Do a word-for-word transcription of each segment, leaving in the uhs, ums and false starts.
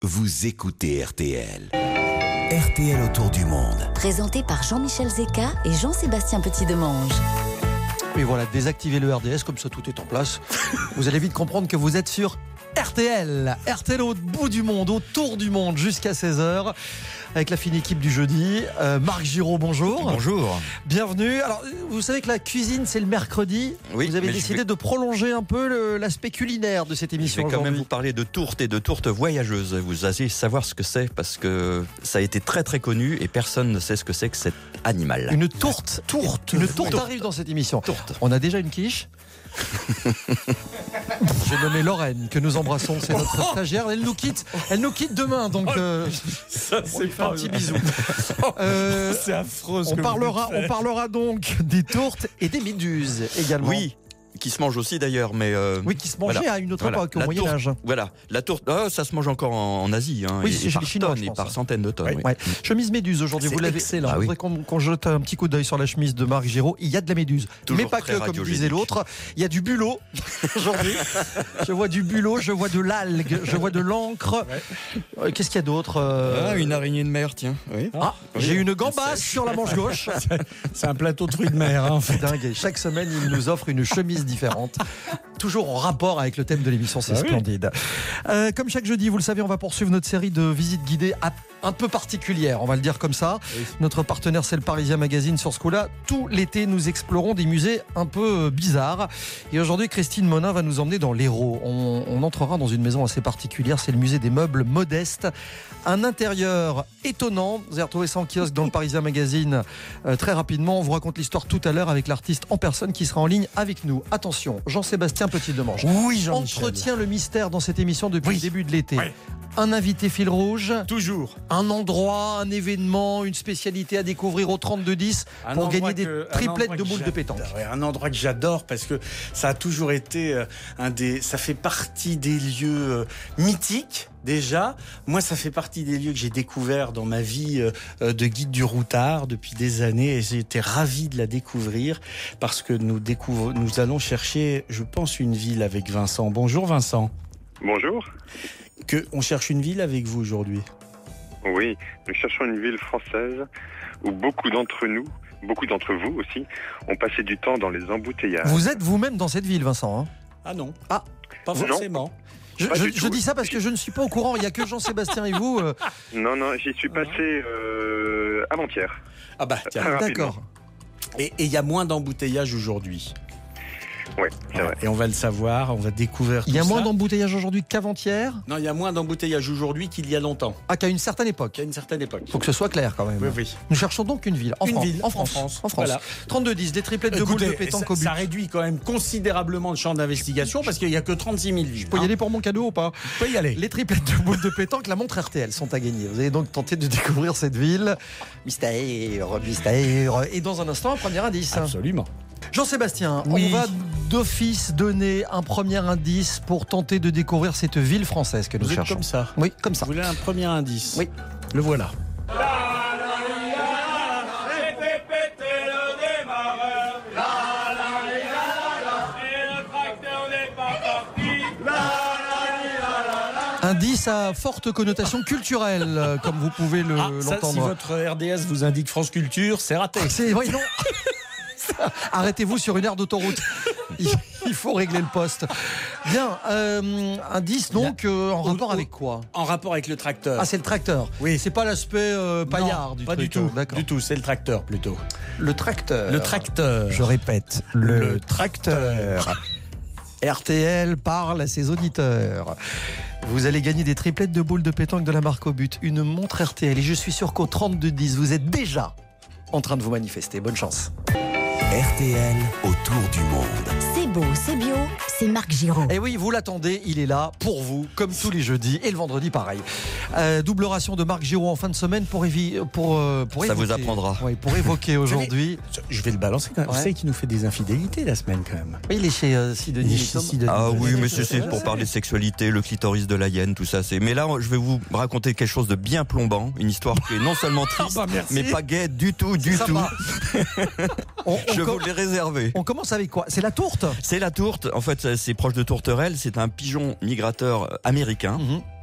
Vous écoutez R T L. R T L autour du monde. Présenté par Jean-Michel Zeka et Jean-Sébastien Petit-Demange. Et voilà, désactivez le R D S, comme ça tout est en place. Vous allez vite comprendre que vous êtes sur R T L. R T L au bout du monde, autour du monde, jusqu'à seize heures. Avec la fine équipe du jeudi. Euh, Marc Giraud, bonjour. Bonjour. Bienvenue. Alors, vous savez que la cuisine, c'est le mercredi. Oui, vous avez mais décidé vais... de prolonger un peu le, l'aspect culinaire de cette émission. Je vais quand aujourd'hui. même vous parler de tourte et de tourte voyageuse. Vous allez savoir ce que c'est parce que ça a été très très connu et personne ne sait ce que c'est que cet animal. Une tourte. Tourte. Une tourte arrive dans cette émission. Tourte. On a déjà une quiche. J'ai nommé Lorraine, que nous embrassons, c'est notre stagiaire. Elle nous quitte, elle nous quitte demain, donc euh, ça, on lui fait un petit bisou. Euh, c'est affreux. Ce on que parlera, vous on parlera donc des tourtes et des méduses également. Oui. Qui se mange aussi d'ailleurs, mais euh, oui, qui se mangeait voilà, à une autre voilà, époque, au la Moyen tourte, Âge. Voilà, la tourte, oh, ça se mange encore en, en Asie, hein, oui, et, c'est et chez par les Chinois, tonnes, je et pense, par hein. centaines de tonnes. Ouais, Oui. ouais. Chemise méduse aujourd'hui, c'est vous l'avez. excellent. Je Ah, oui. voudrais qu'on, qu'on jette un petit coup d'œil sur la chemise de Marc Giraud. Il y a de la méduse, Toujours mais pas très que, comme radiogénique. disait l'autre. Il y a du bulot aujourd'hui. Je vois du bulot, je vois de l'algue, je vois de l'encre. Ouais. Euh, Qu'est-ce qu'il y a d'autre euh... Ah, une araignée de mer, tiens. Oui. Ah, oui. j'ai une gambasse sur la manche gauche. C'est un plateau de fruits de mer, hein, en fait. Dingue. Et chaque semaine, il nous offre une chemise différente. Toujours en rapport avec le thème de l'émission, c'est ah splendide. Oui. Euh, comme chaque jeudi, vous le savez, on va poursuivre notre série de visites guidées un peu particulières, on va le dire comme ça. Oui. Notre partenaire, c'est le Parisien Magazine sur ce coup-là. Tout l'été, nous explorons des musées un peu bizarres. Et aujourd'hui, Christine Monin va nous emmener dans l'Hérault. On, on entrera dans une maison assez particulière, c'est le musée des meubles modestes. Un intérieur étonnant. Vous allez retrouver ça en kiosque dans le Parisien Magazine euh, très rapidement. On vous raconte l'histoire tout à l'heure avec l'artiste en personne qui sera en ligne avec nous. Attention, Jean-Sébastien Petit-Demange. Oui, Jean-Michel. Entretient le mystère dans cette émission depuis Oui. le début de l'été. Oui. Un invité fil rouge, Toujours. un endroit, un événement, une spécialité à découvrir au trente-deux dix Un pour endroit gagner des que- un triplettes endroit de que boules de j'adore. pétanque. Ouais, un endroit que j'adore parce que ça a toujours été euh, un des, ça fait partie des lieux euh, mythiques. Déjà, moi, ça fait partie des lieux que j'ai découverts dans ma vie euh, de guide du routard depuis des années et j'ai été ravi de la découvrir parce que nous découvrons, nous allons chercher, je pense, une ville avec Vincent. Bonjour Vincent. Bonjour. Que on cherche une ville avec vous aujourd'hui. Oui, nous cherchons une ville française où beaucoup d'entre nous, beaucoup d'entre vous aussi, ont passé du temps dans les embouteillages. Vous êtes vous-même dans cette ville, Vincent, hein? Ah non. Ah. Pas Non. forcément. Je, Pas je- du je tout. dis ça parce que je ne suis pas au courant. Il n'y a que Jean-Sébastien et vous. euh, Non, non, j'y suis passé euh, avant-hier. Ah bah tiens. Très rapidement. D'accord. Et il y a moins d'embouteillages aujourd'hui. Oui, c'est Voilà. vrai. Et on va le savoir, on va découvrir tout Il y a ça. moins d'embouteillage aujourd'hui qu'avant-hier. Non, il y a moins d'embouteillages aujourd'hui qu'il y a longtemps, Ah, qu'à une certaine époque. qu'à une certaine époque. Faut que ce soit clair quand même. Oui, oui. Nous cherchons donc une ville. En Une France. ville, En en France. France. En France. Voilà. trente-deux dix, des triplettes de boules de Écoutez, pétanque ça, au but. ça réduit quand même considérablement le champ d'investigation parce qu'il n'y a que trente-six mille villes. Faut y aller pour mon cadeau ou pas? Faut y aller. Les triplettes de boules de pétanque, la montre R T L sont à gagner. Vous allez donc tenter de découvrir cette ville. Mystère, mystère. Et dans un instant, un premier indice. Absolument. Jean-Sébastien, Oui. on va d'office donner un premier indice pour tenter de découvrir cette ville française que nous Vous êtes cherchons. comme ça. Oui, comme ça. Vous voulez un premier indice? Oui. Le voilà. Indice à forte connotation culturelle, euh, comme vous pouvez le, Ah, ça, si l'entendre. votre R D S vous indique France Culture, c'est raté. C'est, oui, non. Arrêtez-vous sur une aire d'autoroute. Il, il faut régler le poste. Bien, euh, indice donc euh, en Au- rapport au- avec quoi? En rapport avec le tracteur. Ah, c'est le tracteur. Oui. C'est pas l'aspect euh, paillard Non, du pas truc. du tout. euh, D'accord. Du tout, c'est le tracteur plutôt. Le tracteur. Le tracteur. Je répète, le, Le tracteur. R T L parle à ses auditeurs. Vous allez gagner des triplettes de boules de pétanque de la marque au but, une montre R T L. Et je suis sûr qu'au trente-deux dix, vous êtes déjà en train de vous manifester. Bonne chance. R T L autour du monde. C'est beau, c'est bio, c'est Marc Giraud. Et oui, vous l'attendez, il est là pour vous, comme tous les jeudis et le vendredi pareil. Euh, double ration de Marc Giraud en fin de semaine pour, évi- pour, euh, pour Ça évoquer. vous apprendra. Oui, pour évoquer aujourd'hui. Je vais le balancer quand même. Ouais. Vous savez qu'il nous fait des infidélités la semaine quand même. Oui, il est chez euh, Sidonie. Il est chez Sidonie. Ah oui, mais c'est c'est pour parler de sexualité, le clitoris de la hyène, tout ça. C'est. Mais là, je vais vous raconter quelque chose de bien plombant, une histoire qui est non seulement triste, bah, merci. mais pas gaie du tout, du Ça tout. va. on, on Je com- vous l'ai réservé. on commence avec quoi? C'est la tourte. C'est la tourte. En fait, c'est proche de tourterelle. C'est un pigeon migrateur américain. Mhm.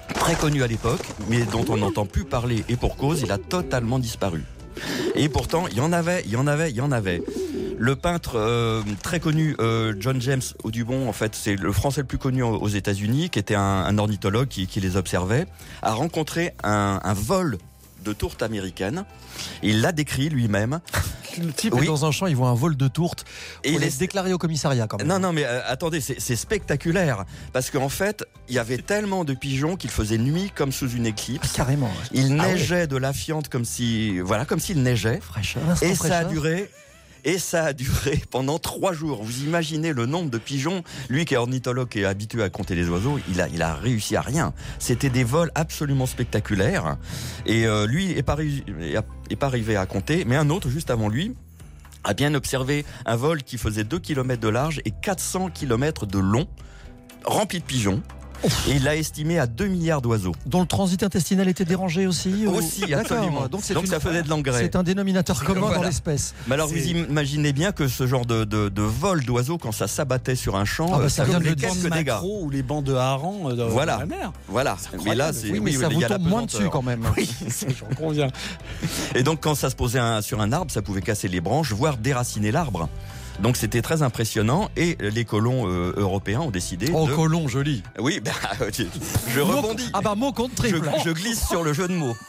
très connu à l'époque, mais dont on n'entend plus parler, et pour cause, il a totalement disparu. Et pourtant, il y en avait, il y en avait, il y en avait. Le peintre euh, très connu, euh, John James Audubon, en fait, c'est le Français le plus connu aux États-Unis, qui était un, un ornithologue qui, qui les observait, a rencontré un, un vol de tourtes américaines. Il l'a décrit lui-même. Le type Oui. est dans un champ, il voit un vol de tourte. Et Et il il est- est déclaré au commissariat quand même. Non, non, mais euh, attendez, c'est, c'est spectaculaire. Parce qu'en fait, il y avait tellement de pigeons qu'il faisait nuit comme sous une Ah, éclipse. carrément. Ouais. Il Ah ouais. neigeait de la fiente comme si, voilà, comme s'il neigeait. Fraîcheur. Instant Et ça a fraîcheur. duré. Et ça a duré pendant trois jours. Vous imaginez le nombre de pigeons. Lui qui est ornithologue et habitué à compter les oiseaux, il a, il a réussi à rien. C'était des vols absolument spectaculaires. Et euh, lui est pas, réussi- est pas arrivé à compter. Mais un autre, juste avant lui, a bien observé un vol qui faisait deux kilomètres de large et quatre cents kilomètres de long, rempli de pigeons. Et il l'a estimé à deux milliards d'oiseaux. Dont le transit intestinal était dérangé aussi ou- Aussi, D'accord. absolument. Donc, c'est Donc une- ça faisait de l'engrais. C'est un dénominateur commun dans Voilà. l'espèce. Mais alors C'est- vous imaginez bien que ce genre de, de, de vol d'oiseaux, quand ça s'abattait sur un champ, Ah bah, euh, ça ça vient de faisait le Les bancs de quelques dégâts. maquereaux ou les bancs de harengs euh, dans, Voilà. dans la mer. Voilà. C'est Mais incroyable. là, c'est Oui, mais ça il vous y a la tombe moins pesanteur. dessus quand même. Oui. J'en conviens. Et donc quand ça se posait un- sur un arbre, ça pouvait casser les branches, voire déraciner l'arbre. Donc c'était très impressionnant et les colons euh, européens ont décidé Oh, de... colon, joli. Oui, bah, je Mot- rebondis. Ah bah, mot contre je, triple. je glisse sur le jeu de mots.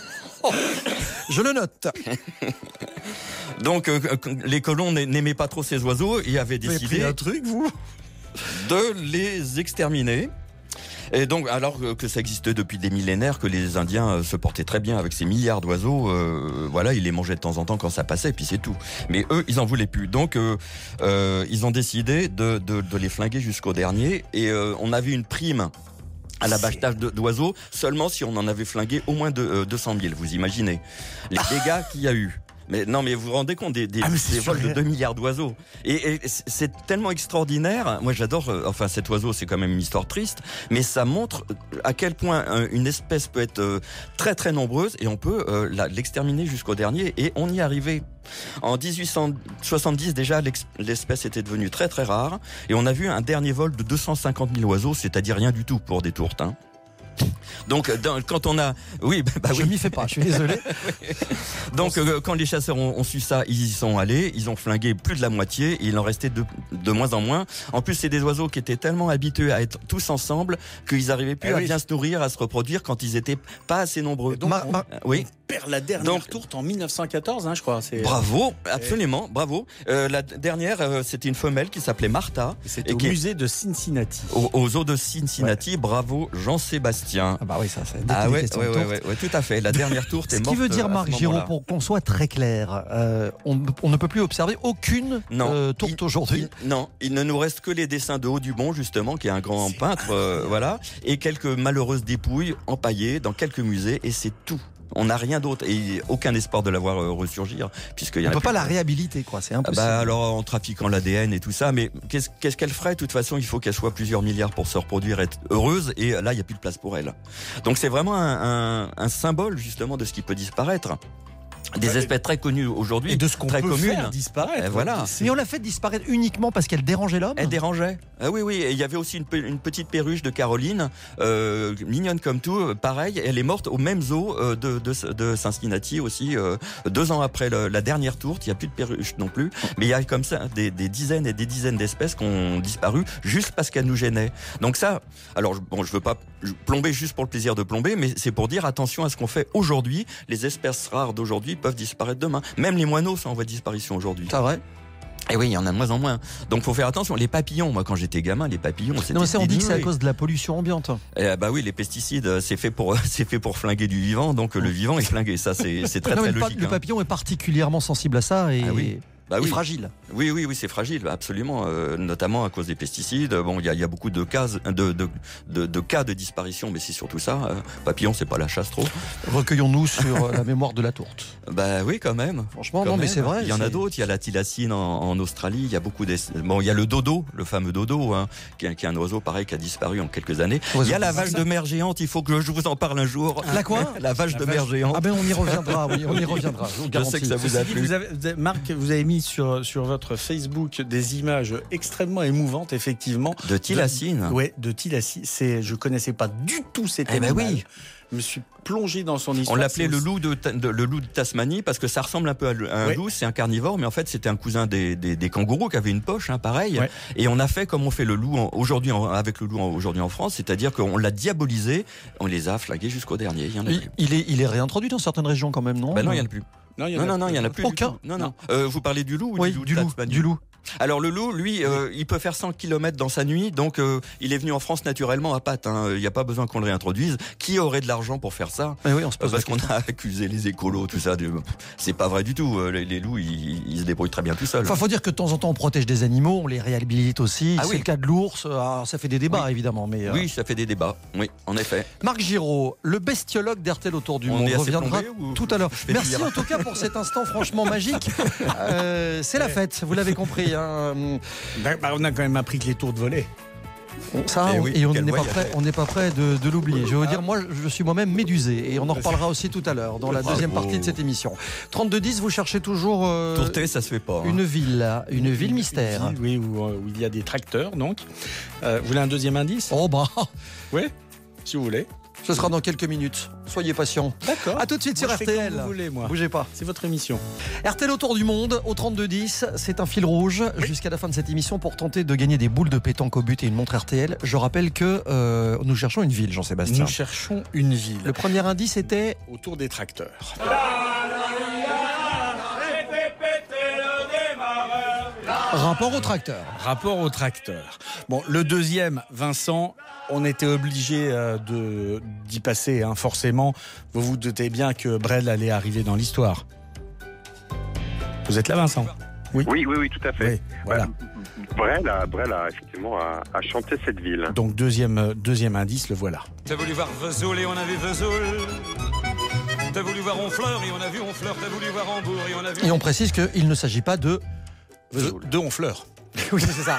Je le note. Donc euh, les colons n'a- n'aimaient pas trop ces oiseaux et avaient Vous avez pris décidé un truc, vous de les exterminer. Et donc, alors que ça existait depuis des millénaires, que les Indiens euh, se portaient très bien avec ces milliards d'oiseaux, euh, voilà, ils les mangeaient de temps en temps quand ça passait, et puis c'est tout. Mais eux, ils en voulaient plus. Donc, euh, euh, ils ont décidé de, de, de les flinguer jusqu'au dernier. Et euh, on avait une prime à l'abattage de- d'oiseaux seulement si on en avait flingué au moins de, euh, deux cent mille. Vous imaginez les dégâts qu'il y a eu. Mais non, mais vous vous rendez compte des, des, Ah, mais c'est des vols de surréel. deux milliards d'oiseaux. Et, et c'est tellement extraordinaire. Moi, j'adore. euh, Enfin, cet oiseau, c'est quand même une histoire triste, mais ça montre à quel point euh, une espèce peut être euh, très très nombreuse et on peut euh, la- l'exterminer jusqu'au dernier. Et on y est arrivé. En dix-huit cent soixante-dix, déjà, l'ex- l'espèce était devenue très très rare. Et on a vu un dernier vol de deux cent cinquante mille oiseaux, c'est-à-dire rien du tout pour des tourtes. Hein. Donc, dans- quand on a, oui, bah, bah je oui. m'y fais pas, je suis désolé. Donc, euh, quand les chasseurs ont, ont su ça, ils y sont allés, ils ont flingué plus de la moitié, et il en restait de, de moins en moins. En plus, c'est des oiseaux qui étaient tellement habitués à être tous ensemble qu'ils arrivaient plus Eh à oui. bien se nourrir, à se reproduire quand ils étaient pas assez nombreux. Donc, Ma- on ma- Euh, oui. perd la dernière Donc- tourte en mille neuf cent quatorze, hein, je crois. C'est, Bravo, absolument, bravo. Euh, la dernière, euh, c'était une femelle qui s'appelait Martha, C'était et au qui est- musée de Cincinnati. aux, aux eaux de Cincinnati. Bravo, Jean-Sébastien. Ah bah oui, ça, c'est Ah ouais, question ouais, de ouais, tourte. ouais, ouais, tout à fait. La dernière tourte est Ce morte. qui veut dire, euh, à Marc ce Giraud, moment-là. pour qu'on soit très clair, euh, on, on ne peut plus observer aucune Non. euh, tourte Il- aujourd'hui. il- non, il ne nous reste que les dessins de Audubon, justement, qui est un grand peintre, euh, voilà, et quelques malheureuses dépouilles empaillées dans quelques musées, et c'est tout. On n'a rien d'autre, et aucun espoir de la voir euh, ressurgir, puisqu'il y On en ne a peut pas plus. la réhabiliter, quoi. C'est Ah impossible. bah alors en trafiquant l'A D N et tout ça, mais qu'est-ce qu'est-ce qu'elle ferait? De toute façon, il faut qu'elle soit plusieurs milliards pour se reproduire, être heureuse, et là, il n'y a plus de place pour elle. Donc c'est vraiment un, un, un symbole justement de ce qui peut disparaître. Des Ouais, espèces très connues aujourd'hui, Et de ce qu'on très peut communes. faire disparaître. Et voilà. C'est- Mais on l'a fait disparaître uniquement parce qu'elle dérangeait l'homme. Elle dérangeait. Ah oui, oui. Et il y avait aussi une, pe- une petite perruche de Caroline, euh, mignonne comme tout, euh, pareil. Elle est morte au même zoo euh, de, de, de Cincinnati aussi, euh, deux ans après le- la dernière tourte. Il n'y a plus de perruche non plus. Mais il y a comme ça des, des dizaines et des dizaines d'espèces qui ont disparu juste parce qu'elles nous gênaient. Donc ça, alors je- bon, je veux pas plomber juste pour le plaisir de plomber, mais c'est pour dire attention à ce qu'on fait aujourd'hui. Les espèces rares d'aujourd'hui peuvent disparaître demain. Même les moineaux sont en voie de disparition aujourd'hui. C'est vrai. Et oui, il y en a de moins en moins. Donc faut faire attention. Les papillons, moi quand j'étais gamin, les papillons, c'était Non, mais ça, on dit que c'est à des cause de la pollution ambiante. Eh bah oui, les pesticides, euh, c'est fait pour c'est fait pour flinguer du vivant, donc euh, le vivant est flingué. Ça, c'est c'est très Non, mais très le, pa- logique. le hein. papillon est particulièrement sensible à ça et, Ah oui. Bah et oui. fragile. Oui, oui, oui, c'est fragile, absolument, euh, notamment à cause des pesticides. Bon, il y a, il y a beaucoup de cas de, de, de, de cas de disparition, mais c'est surtout ça. Euh, papillon, c'est pas la chasse trop. Recueillons-nous sur euh, la mémoire de la tourte. Bah oui, quand même. Franchement, Quand non, mais même. c'est vrai. Il y en a c'est- d'autres. Il y a la thylacine en, en Australie. Il y a beaucoup d'es- bon, il y a le dodo, le fameux dodo, hein, qui, est, qui est un oiseau pareil qui a disparu en quelques années. Il y a la vache de mer géante. Il faut que je vous en parle un jour. La quoi? La vache La de vache- mer géante. Ah ben on y reviendra, oui, on y reviendra. Je, vous Je garantis. sais que ça vous a Ceci dit, plu. vous avez- vous avez- Marc, vous avez mis mis sur, sur votre Facebook des images extrêmement émouvantes, effectivement. De Tilassine. Oui, de Tilassine. C'est, je connaissais pas du tout cet Eh ben animal. oui. Je me suis plongé dans son histoire. On l'appelait C'est le aussi- loup de, Ta- de- le loup de Tasmanie parce que ça ressemble un peu à un Ouais. loup, c'est un carnivore, mais en fait c'était un cousin des, des, des kangourous qui avait une poche, hein, pareil. Ouais. Et on a fait comme on fait le loup en- aujourd'hui en- avec le loup en- aujourd'hui en France, c'est-à-dire qu'on l'a diabolisé, on les a flagués jusqu'au dernier. Il y en a Il, plus. il est, il est réintroduit dans certaines régions quand même, non Ben non, il y en a plus. Non, il y en Non, a non, non, il y en a plus. du Aucun. tout. Non, non. Euh, vous parlez du loup ou Oui, du loup du de loup, Tasmanie du loup. Alors le loup, lui, euh, il peut faire cent kilomètres dans sa nuit, donc euh, il est venu en France naturellement à pattes. hein. Il n'y a pas besoin qu'on le réintroduise. Qui aurait de l'argent pour faire ça? Eh oui, on se pose Parce la qu'on question. a accusé les écolos, tout ça. de- C'est pas vrai du tout. Euh, Les, les loups, ils, ils se débrouillent très bien tout seuls. Enfin, faut dire que de temps en temps, on protège des animaux, on les réhabilite aussi. Ah c'est oui. le cas de l'ours. Alors, ça fait des débats, évidemment. Mais, euh, Oui, ça fait des débats. Oui, en effet. Marc Giraud, le bestiologue d'R T L autour du On monde, est assez reviendra plombé ou- tout à l'heure. Je vais Merci dire. en tout cas pour cet instant franchement magique. Euh, c'est la fête, vous l'avez compris. hein. Bah, on a quand même appris que les tours de volée. Ça, Eh on- oui, et on quel n'est pas voyage. prêt, on n'est pas prêt de, de l'oublier. Je vais vous dire, moi, je suis moi-même médusé, et on en reparlera aussi tout à l'heure dans la Bravo. deuxième partie de cette émission. trente-deux dix, vous cherchez toujours euh, Tourter, ça se fait pas. hein. une ville, une ville mystère. Une ville, oui, où, euh, où il y a des tracteurs, donc. Euh, vous voulez un deuxième indice? Oh bah, Oui, si vous voulez. ce sera dans quelques minutes. Soyez patients. D'accord. À tout de suite sur Moi, je R T fais L. comme vous voulez, moi. Bougez pas. C'est votre émission. R T L autour du monde au trente-deux dix, c'est un fil rouge jusqu'à la fin de cette émission pour tenter de gagner des boules de pétanque au but et une montre R T L. Je rappelle que euh, nous cherchons une ville, Jean-Sébastien. Nous cherchons une ville. Le premier indice était Autour des tracteurs. rapport au tracteur. Rapport au tracteur. Bon, le deuxième, Vincent, on était obligé euh, de, d'y passer, hein, forcément. Vous vous doutez bien que Brel allait arriver dans l'histoire. Vous êtes là, Vincent? Oui, oui, oui, tout à fait. Oui, voilà. Brel a, Brel a effectivement a, a chanté cette ville. Donc, deuxième, euh, deuxième indice, le voilà. T'as voulu voir Vesoul et on a vu Vesoul. T'as voulu voir Honfleur et on a vu Honfleur. T'as voulu voir Hambourg et on a vu... Et on précise qu'il ne s'agit pas de... De, de Honfleur. Oui, c'est ça.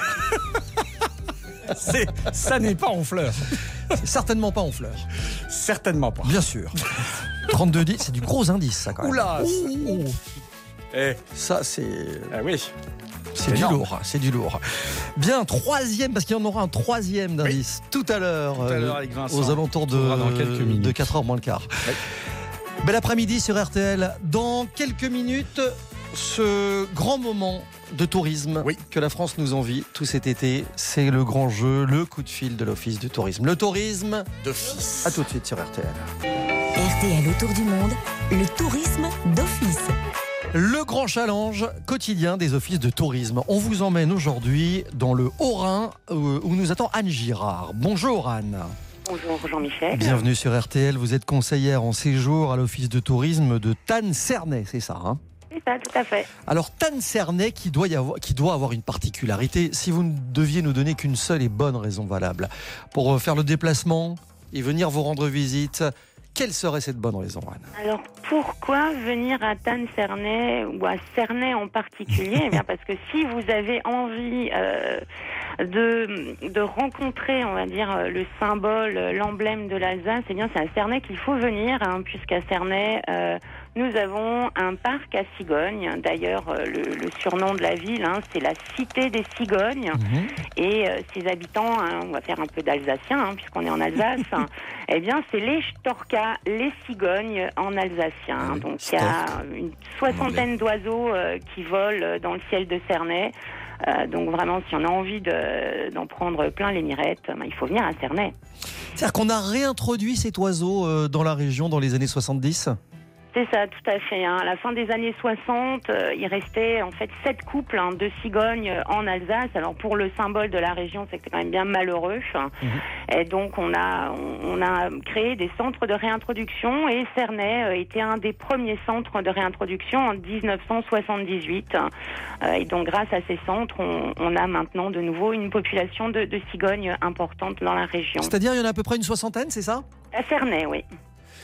C'est, ça n'est pas Honfleur. C'est certainement pas en fleurs. Certainement pas. Bien sûr. trente-deux dix, c'est du gros indice, ça, quand même. Oula. Ouh, Eh, ça, c'est... ah oui. C'est du énorme. lourd, c'est du lourd. Bien, troisième, parce qu'il y en aura un troisième d'indice tout à l'heure, Tout à l'heure euh, avec Vincent. aux alentours de, On verra dans quelques minutes. de quatre heures moins le quart. Oui. Bel après-midi sur R T L. Dans quelques minutes, ce grand moment de tourisme Oui. que la France nous envie tout cet été, c'est le grand jeu, le coup de fil de l'Office du tourisme. Le tourisme, D'office. à tout de suite sur R T L. R T L autour du monde, le tourisme d'office. Le grand challenge quotidien des offices de tourisme. On vous emmène aujourd'hui dans le Haut-Rhin euh, où nous attend Anne Girard. Bonjour Anne. Bonjour Jean-Michel. Bienvenue sur R T L. Vous êtes conseillère en séjour à l'office de tourisme de Tannes-Cernay, c'est ça hein? C'est ça, tout à fait. Alors Tannes-Cernay qui doit, y avoir, qui doit avoir une particularité. Si vous ne deviez nous donner qu'une seule et bonne raison valable pour euh, faire le déplacement et venir vous rendre visite, quelle serait cette bonne raison, Anne? Alors pourquoi venir à Tannes-Cernay ou à Cernay en particulier? Eh bien parce que si vous avez envie euh, de, de rencontrer, on va dire, le symbole, l'emblème de l'Alsace, eh bien c'est à Cernay qu'il faut venir, hein, puisqu'à Cernay, euh, nous avons un parc à cigognes. D'ailleurs, euh, le, le surnom de la ville, hein, c'est la cité des cigognes. Mhm. Et euh, ses habitants, hein, on va faire un peu d'alsacien, hein, puisqu'on est en Alsace, hein, eh bien, c'est les Storka, les cigognes en alsacien. Ah oui, Donc, il y a Stork. une soixantaine d'oiseaux euh, qui volent dans le ciel de Cernay. Euh, donc, vraiment, si on a envie de, d'en prendre plein les mirettes, ben, il faut venir à Cernay. C'est-à-dire qu'on a réintroduit cet oiseau euh, dans la région dans les années soixante-dix? C'est ça, tout à fait. Hein. À la fin des années soixante, euh, il restait en fait sept couples hein, de cigognes en Alsace. Alors pour le symbole de la région, c'est que c'est quand même bien malheureux. Mm-hmm. Et donc on a on a créé des centres de réintroduction et Cernay euh, était un des premiers centres de réintroduction en dix-neuf cent soixante-dix-huit. Euh, et donc grâce à ces centres, on, on a maintenant de nouveau une population de, de cigognes importante dans la région. C'est-à-dire il y en a à peu près une soixantaine, c'est ça? À Cernay, oui.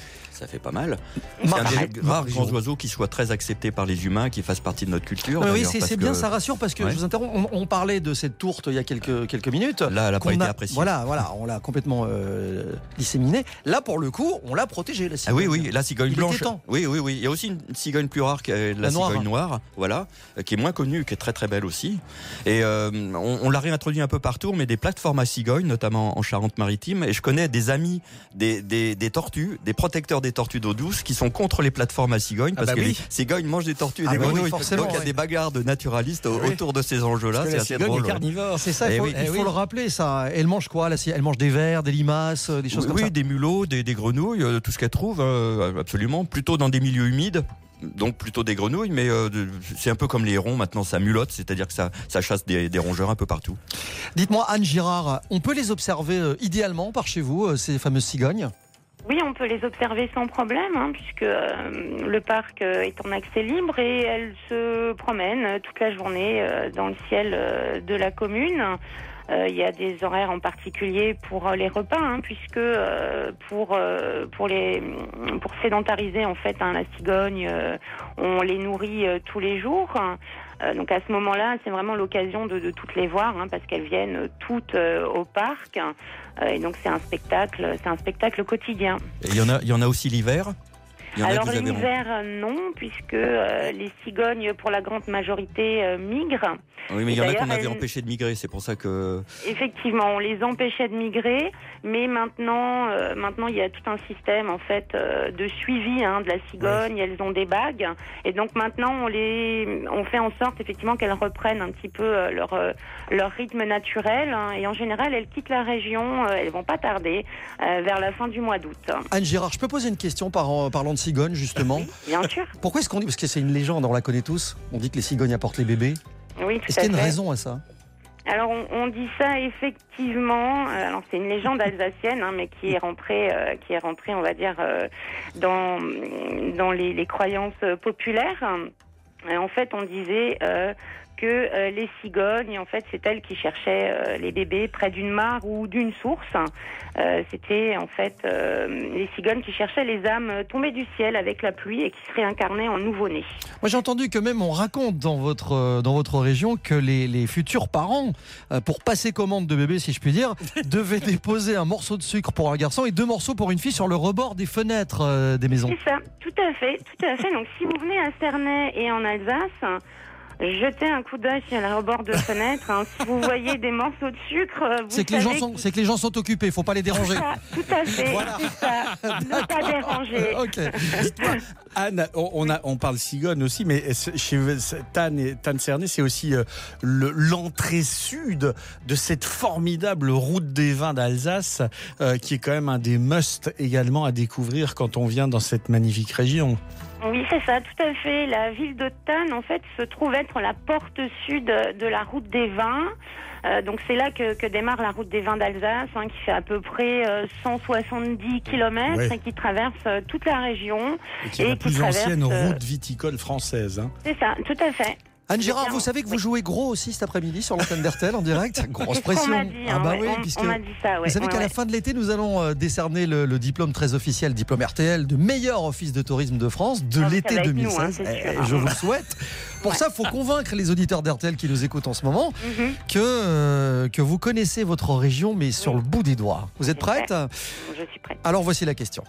ça fait pas mal. C'est un des rares grands oiseaux qui soit très accepté par les humains, qui fasse partie de notre culture. Oui, c'est, c'est bien, que... ça rassure parce que, ouais. je vous interromps, on, on parlait de cette tourte il y a quelques, quelques minutes. Là, elle n'a pas été appréciée. Voilà, voilà, on l'a complètement euh, disséminée. Là, pour le coup, on l'a protégée, la cigogne. Ah oui, oui, la cigogne il blanche. Oui, oui, oui. Il y a aussi une cigogne plus rare que la, la cigogne noire. noire, voilà, qui est moins connue, qui est très très belle aussi. Et euh, on, on l'a réintroduit un peu partout, mais des plateformes à cigognes, notamment en Charente-Maritime. Et je connais des amis des, des, des tortues, des protecteurs des tortues d'eau douce, qui sont contre les plateformes à cigognes, parce ah bah que oui. les cigognes mangent des tortues et ah des bah grenouilles. Oui, donc il y a ouais. des bagarres de naturalistes oui. autour de ces enjeux-là. C'est assez drôle. Carnivore. C'est ça, il faut, oui. il faut oui. le rappeler, ça. Elle mange quoi là? Elle mange des vers, des limaces, des choses oui, comme oui, ça. Oui, des mulots, des, des grenouilles, tout ce qu'elle trouve, euh, absolument. Plutôt dans des milieux humides. Donc plutôt des grenouilles, mais euh, c'est un peu comme les hérons, maintenant ça mulotte, c'est-à-dire que ça, ça chasse des, des rongeurs un peu partout. Dites-moi Anne Girard, on peut les observer euh, idéalement par chez vous, euh, ces fameuses cigognes? Oui, on peut les observer sans problème, hein, puisque euh, le parc euh, est en accès libre et elles se promènent toute la journée euh, dans le ciel euh, de la commune. Euh, il y a des horaires en particulier pour euh, les repas, hein, puisque euh, pour euh, pour les pour sédentariser en fait hein, la cigogne, euh, on les nourrit euh, tous les jours. Euh, donc à ce moment-là, c'est vraiment l'occasion de, de toutes les voir, hein, parce qu'elles viennent toutes euh, au parc. Euh, et donc c'est un spectacle, c'est un spectacle quotidien. Et il y en a, il y en a aussi l'hiver. Alors l'hiver, euh, non, puisque euh, les cigognes, pour la grande majorité, euh, migrent. Oui, mais il y en a qu'on avait elles... empêché de migrer, c'est pour ça que... Effectivement, on les empêchait de migrer, mais maintenant, euh, maintenant il y a tout un système en fait euh, de suivi hein, de la cigogne. Oui. Elles ont des bagues, et donc maintenant on les, on fait en sorte effectivement qu'elles reprennent un petit peu euh, leur euh, leur rythme naturel. Hein, et en général, elles quittent la région, euh, elles vont pas tarder, euh, vers la fin du mois d'août. Anne Girard, je peux poser une question par, parlant de cigogne justement? Oui, bien sûr. Pourquoi est-ce qu'on dit, parce que c'est une légende, on la connaît tous, on dit que les cigognes apportent les bébés. Oui, tout est-ce qu'il y a une raison à ça? Alors on, on dit ça effectivement. Alors c'est une légende alsacienne, hein, mais qui est rentrée, euh, qui est rentrée, on va dire, euh, dans dans les, les croyances populaires. Et en fait, on disait euh, que euh, les cigognes, en fait, c'est elles qui cherchaient euh, les bébés près d'une mare ou d'une source. Euh, c'était en fait euh, les cigognes qui cherchaient les âmes tombées du ciel avec la pluie et qui se réincarnaient en nouveau-nés. Moi, j'ai entendu que même on raconte dans votre dans votre région que les, les futurs parents, euh, pour passer commande de bébé, si je puis dire, devaient déposer un morceau de sucre pour un garçon et deux morceaux pour une fille sur le rebord des fenêtres euh, des maisons. C'est ça, tout à fait, tout à fait. Donc, si vous venez à Cernay et en Alsace, jetez un coup d'œil sur le rebord de fenêtre. Hein. Si vous voyez des morceaux de sucre, vous c'est que, les gens sont, c'est que les gens sont occupés, il ne faut pas les déranger. Ça, tout à fait, voilà. C'est ça. Ne pas déranger. Okay. Dites-moi, Anne, on, a, on parle cigogne aussi, mais chez Tannes et Tannes Cernay, c'est aussi euh, le, l'entrée sud de cette formidable route des vins d'Alsace, euh, qui est quand même un des must également à découvrir quand on vient dans cette magnifique région. Oui, c'est ça, tout à fait. La ville de Tannes, en fait, se trouve être la porte sud de la route des vins. Euh, donc c'est là que, que démarre la route des vins d'Alsace, hein, qui fait à peu près euh, cent soixante-dix kilomètres ouais. et qui traverse euh, toute la région. Et qui est et la plus traverse, ancienne route viticole française. Hein. C'est ça, tout à fait. Anne Girard, vous savez que vous jouez gros aussi cet après-midi sur l'antenne d'R T L en direct. Grosse pression. On m'a dit, hein, ah bah ouais, oui, on, puisque on m'a dit ça, ouais, vous savez ouais, qu'à ouais. la fin de l'été, nous allons euh, décerner le, le diplôme très officiel, diplôme R T L de meilleur office de tourisme de France de oh, l'été deux mille seize. Nous, hein, eh, je vous le souhaite. Pour ouais. ça, il faut convaincre les auditeurs d'R T L qui nous écoutent en ce moment mm-hmm. que, euh, que vous connaissez votre région, mais sur oui. le bout des doigts. Vous êtes prête? Je suis prête. Alors voici la question.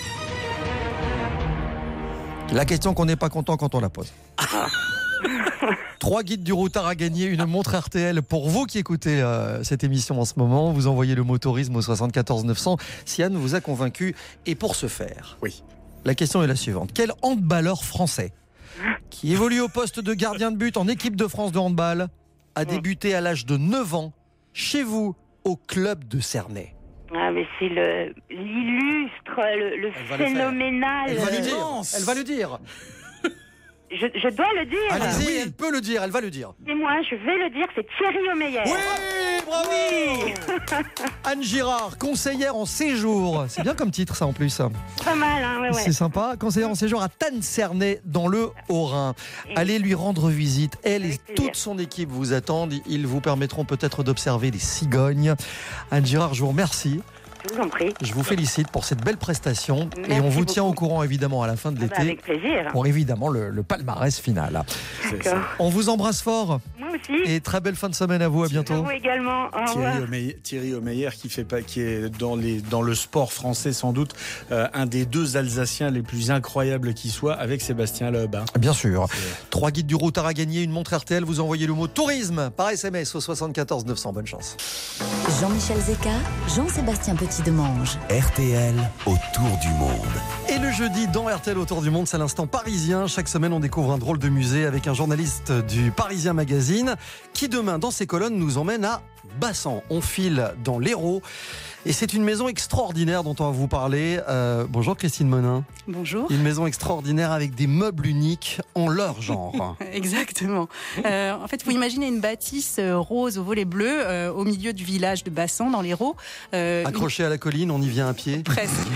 La question qu'on n'est pas content quand on la pose. Trois guides du routard à gagner, une montre R T L pour vous qui écoutez euh, cette émission en ce moment. Vous envoyez le mot tourisme au soixante-quatorze neuf cents si Anne vous a convaincu. Et pour ce faire, oui. La question est la suivante. Quel handballeur français qui évolue au poste de gardien de but en équipe de France de handball a débuté à l'âge de neuf ans chez vous au club de Cernay? Ah mais c'est le l'illustre, le, le phénoménal. Elle va le dire. Elle va le dire. Je, je dois le dire. Allez-y, oui. Elle peut le dire, elle va le dire. Et moi, je vais le dire, c'est Thierry Omeyer. Oui, bravo oui. Anne Girard, conseillère en séjour. C'est bien comme titre, ça, en plus. Pas mal, hein, ouais, ouais. C'est sympa. Conseillère en séjour à Tannes Cernay, dans le Haut-Rhin. Et allez lui rendre visite. Elle et toute son équipe vous attendent. Ils vous permettront peut-être d'observer les cigognes. Anne Girard, je vous remercie. Je vous en prie. Je vous félicite pour cette belle prestation. Merci et on vous beaucoup. tient au courant évidemment à la fin de Ah l'été. bah, avec plaisir. Pour évidemment le, le palmarès final. D'accord. On vous embrasse fort. Moi aussi. Et très belle fin de semaine à vous. À bientôt. Vous également. Au revoir. Thierry Omeyer, Thierry Omeyer qui, fait pas, qui est dans, les, dans le sport français sans doute euh, un des deux Alsaciens les plus incroyables qui soit avec Sébastien Loeb. Hein. Bien sûr. Trois guides du routard à gagner, une montre R T L. Vous envoyez le mot tourisme par S M S au soixante-quatorze neuf cents. Bonne chance. Jean-Michel Zeka, Jean-Sébastien Petit-Demange. R T L autour du monde. Et le jeudi dans R T L autour du monde, c'est l'instant parisien. Chaque semaine, on découvre un drôle de musée avec un journaliste du Parisien Magazine qui demain, dans ses colonnes, nous emmène à Bassans. On file dans l'Hérault. Et c'est une maison extraordinaire dont on va vous parler. Euh, bonjour Christine Monin. Bonjour. Une maison extraordinaire avec des meubles uniques en leur genre. Exactement. Euh, en fait, vous imaginez une bâtisse rose aux volets bleus euh, au milieu du village de Bassans, dans l'Hérault. Euh, Accrochée une... à la colline, on y vient à pied. Presque.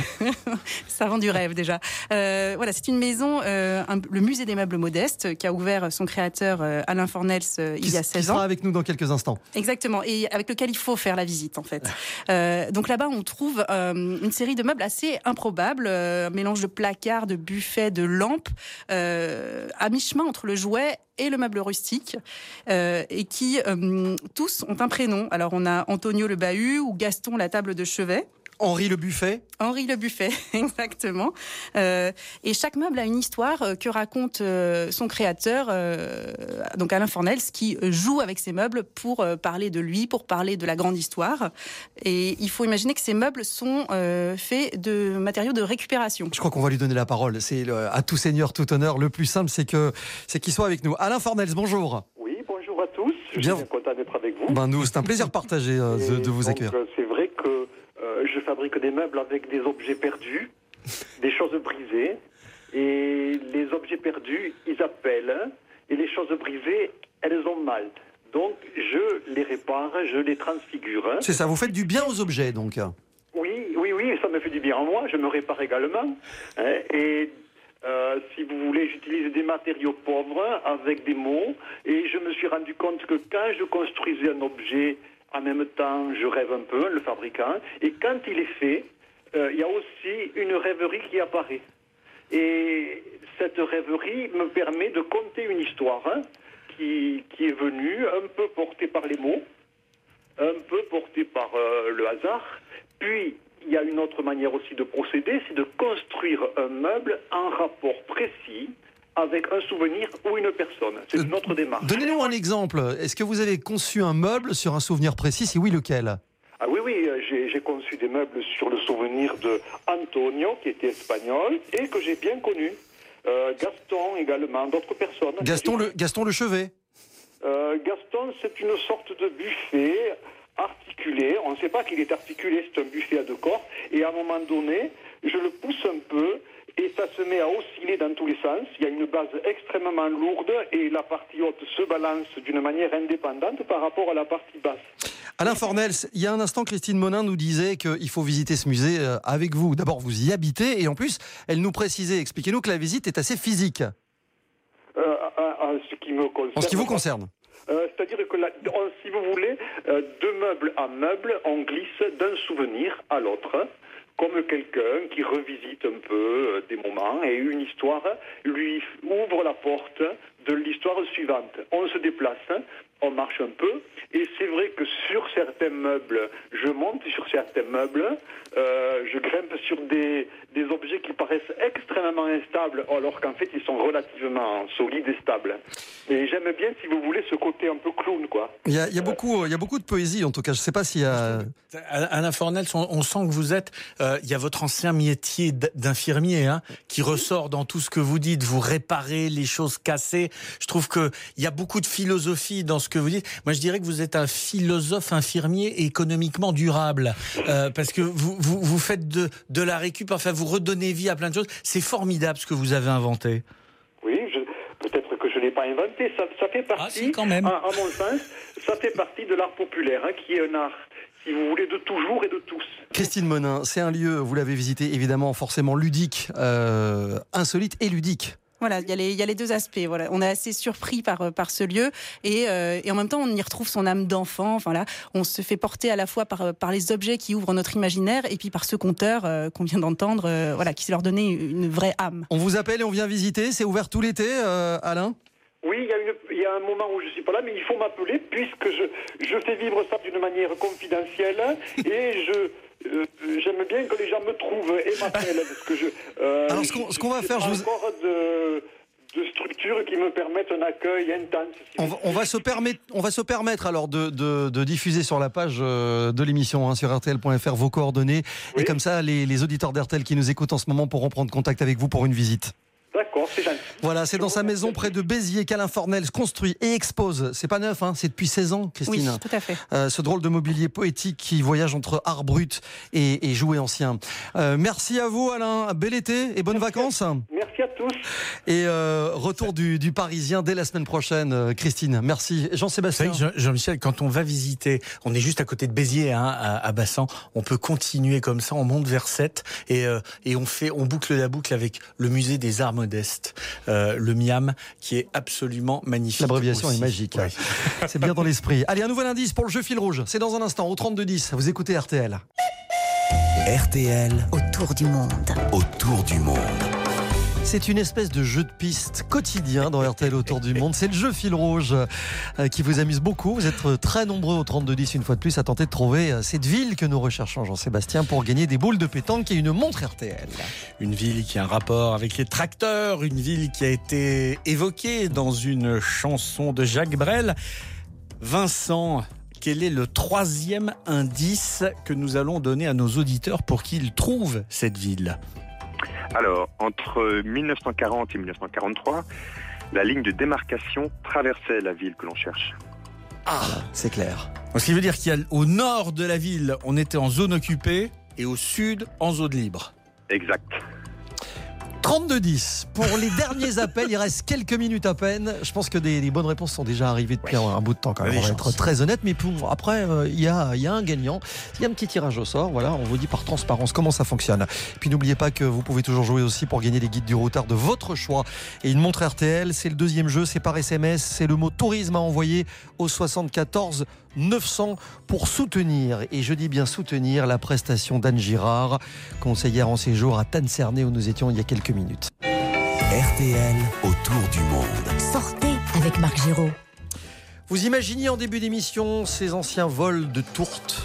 Ça rend du rêve déjà. Euh, voilà, c'est une maison, euh, un, le musée des meubles modestes, qui a ouvert son créateur euh, Alain Fornels euh, il y a seize ans. Qui sera avec nous dans quelques instants. Exactement, et avec lequel il faut faire la visite en fait. Euh, donc là-bas, on trouve euh, une série de meubles assez improbables, euh, un mélange de placards, de buffets, de lampes, euh, à mi-chemin entre le jouet et le meuble rustique, euh, et qui euh, tous ont un prénom. Alors on a Antonio le bahut ou Gaston la table de chevet. Henri le buffet. Henri le buffet, exactement. Euh, et chaque meuble a une histoire euh, que raconte euh, son créateur, euh, donc Alain Fornels, qui joue avec ses meubles pour euh, parler de lui, pour parler de la grande histoire. Et il faut imaginer que ces meubles sont euh, faits de matériaux de récupération. Je crois qu'on va lui donner la parole. C'est le, à tout seigneur, tout honneur. Le plus simple, c'est que c'est qu'il soit avec nous. Alain Fornels, bonjour. Oui, bonjour à tous. Je Bien. suis bien content d'être avec vous. Ben nous, c'est un plaisir partagé euh, de, de vous donc, accueillir. euh, C'est vrai que euh, je fabrique des meubles avec des objets perdus, des choses brisées. Et les objets perdus, ils appellent. Et les choses brisées, elles ont mal. Donc, je les répare, je les transfigure. C'est ça, vous faites du bien aux objets, donc. Oui, oui, oui, ça me fait du bien en moi. Je me répare également. Hein, et euh, si vous voulez, j'utilise des matériaux pauvres avec des mots. Et je me suis rendu compte que quand je construisais un objet, en même temps, je rêve un peu, le fabricant. Et quand il est fait, euh, il y a aussi une rêverie qui apparaît. Et cette rêverie me permet de conter une histoire hein, qui, qui est venue un peu portée par les mots, un peu portée par euh, le hasard. Puis, il y a une autre manière aussi de procéder, c'est de construire un meuble en rapport précis avec un souvenir ou une personne. C'est une autre démarche. Donnez-nous un exemple. Est-ce que vous avez conçu un meuble sur un souvenir précis? Si oui, lequel? Ah oui, oui, j'ai, j'ai conçu des meubles sur le souvenir de Antonio, qui était espagnol, et que j'ai bien connu. Euh, Gaston également, d'autres personnes. Gaston le, Gaston le chevet. Euh, Gaston, c'est une sorte de buffet articulé. On ne sait pas qu'il est articulé, c'est un buffet à deux corps. Et à un moment donné, je le pousse un peu et ça se met à osciller dans tous les sens. Il y a une base extrêmement lourde et la partie haute se balance d'une manière indépendante par rapport à la partie basse. Alain Fornels, il y a un instant, Christine Monin nous disait qu'il faut visiter ce musée avec vous. D'abord, vous y habitez et en plus, elle nous précisait, expliquez-nous que la visite est assez physique. Euh, en, en ce qui me concerne. En ce qui vous concerne. Euh, c'est-à-dire que, la, on, si vous voulez, euh, de meuble à meuble, on glisse d'un souvenir à l'autre, comme quelqu'un qui revisite un peu euh, des moments et une histoire lui ouvre la porte de l'histoire suivante. On se déplace, on marche un peu, et c'est vrai que sur certains meubles, je monte sur certains meubles, euh, je grimpe sur des, des objets qui paraissent extrêmement instables, alors qu'en fait ils sont relativement solides et stables. Et j'aime bien, si vous voulez, ce côté un peu clown, quoi. Il y a, il y a, beaucoup, il y a beaucoup de poésie, en tout cas. Je ne sais pas s'il y a... Alain Fornels, on, on sent que vous êtes... Euh, il y a votre ancien métier d'infirmier hein, qui ressort dans tout ce que vous dites. Vous réparez les choses cassées. Je trouve qu'il y a beaucoup de philosophie dans ce que vous dites. Moi, je dirais que vous êtes un philosophe infirmier économiquement durable. Euh, parce que vous, vous, vous faites de, de la récup, enfin, vous redonnez vie à plein de choses. C'est formidable ce que vous avez inventé. Oui, je... peut-être que je ne l'ai pas inventé. Ça, ça fait partie, ah, si, quand même. À, à mon sens, ça fait partie de l'art populaire, hein, qui est un art, si vous voulez, de toujours et de tous. Christine Monin, c'est un lieu, vous l'avez visité, évidemment, forcément ludique, euh, insolite et ludique. Voilà, il y a les, il y a les deux aspects. Voilà, on est assez surpris par par ce lieu et, euh, et en même temps, on y retrouve son âme d'enfant. Enfin là, on se fait porter à la fois par par les objets qui ouvrent notre imaginaire et puis par ce conteur euh, qu'on vient d'entendre, euh, voilà, qui leur donnait une vraie âme. On vous appelle et on vient visiter. C'est ouvert tout l'été, euh, Alain ? Oui, il y, a une, il y a un moment où je ne suis pas là, mais il faut m'appeler puisque je, je fais vivre ça d'une manière confidentielle et je... Euh, j'aime bien que les gens me trouvent et m'appellent parce que je. Euh, Alors ce qu'on, ce qu'on va faire, je vous. Encore de, de structures qui me permettent un accueil intense. On va, on va se permettre, on va se permettre alors de, de, de diffuser sur la page de l'émission hein, sur R T L point F R vos coordonnées oui. Et comme ça les, les auditeurs d'R T L qui nous écoutent en ce moment pourront prendre contact avec vous pour une visite. D'accord, c'est gentil. Voilà, c'est dans sa maison près de Béziers qu'Alain Fornels construit et expose. C'est pas neuf, hein, c'est depuis seize ans, Christine. Oui, tout à fait. Euh, ce drôle de mobilier poétique qui voyage entre art brut et, et jouets anciens. Euh, merci à vous, Alain. Bel été et bonnes merci vacances. À, merci à tous. Et euh, retour du, du Parisien dès la semaine prochaine, euh, Christine. Merci. Jean-Sébastien. Jean, Jean-Michel, quand on va visiter, on est juste à côté de Béziers, hein, à, à Bassan. On peut continuer comme ça, on monte vers Sète et, euh, et on fait, on boucle la boucle avec le musée des Arts Modestes. Euh, le MIAM, qui est absolument magnifique. L'abréviation aussi. est magique. Ouais. C'est bien dans l'esprit. Allez, un nouvel indice pour le jeu fil rouge. C'est dans un instant, au trente-deux dix. Vous écoutez R T L. R T L. Autour du monde. Autour du monde. C'est une espèce de jeu de piste quotidien dans R T L Autour du monde. C'est le jeu fil rouge euh, qui vous amuse beaucoup. Vous êtes très nombreux au trente-deux dix une fois de plus à tenter de trouver euh, cette ville que nous recherchons, Jean-Sébastien, pour gagner des boules de pétanque et une montre R T L. Une ville qui a un rapport avec les tracteurs, une ville qui a été évoquée dans une chanson de Jacques Brel. Vincent, quel est le troisième indice que nous allons donner à nos auditeurs pour qu'ils trouvent cette ville ? Alors, entre mille neuf cent quarante et mille neuf cent quarante-trois, la ligne de démarcation traversait la ville que l'on cherche. Ah, c'est clair. Ce qui veut dire qu'au nord de la ville, on était en zone occupée et au sud, en zone libre. Exact. trente-deux dix. Pour les derniers appels, il reste quelques minutes à peine. Je pense que des, des bonnes réponses sont déjà arrivées depuis ouais. un, un bout de temps quand même. On va être très honnête, mais pour, après, il euh, y, a, y a un gagnant. Il y a un petit tirage au sort. Voilà, on vous dit par transparence comment ça fonctionne. Et puis n'oubliez pas que vous pouvez toujours jouer aussi pour gagner les guides du routard de votre choix. Et une montre R T L, c'est le deuxième jeu, c'est par S M S. C'est le mot tourisme à envoyer au soixante-quatorze neuf cents pour soutenir, et je dis bien soutenir, la prestation d'Anne Girard, conseillère en séjour à Tannes-Cernay où nous étions il y a quelques minutes. R T L Autour du monde. Sortez avec Marc Giraud. Vous imaginiez en début d'émission ces anciens vols de tourtes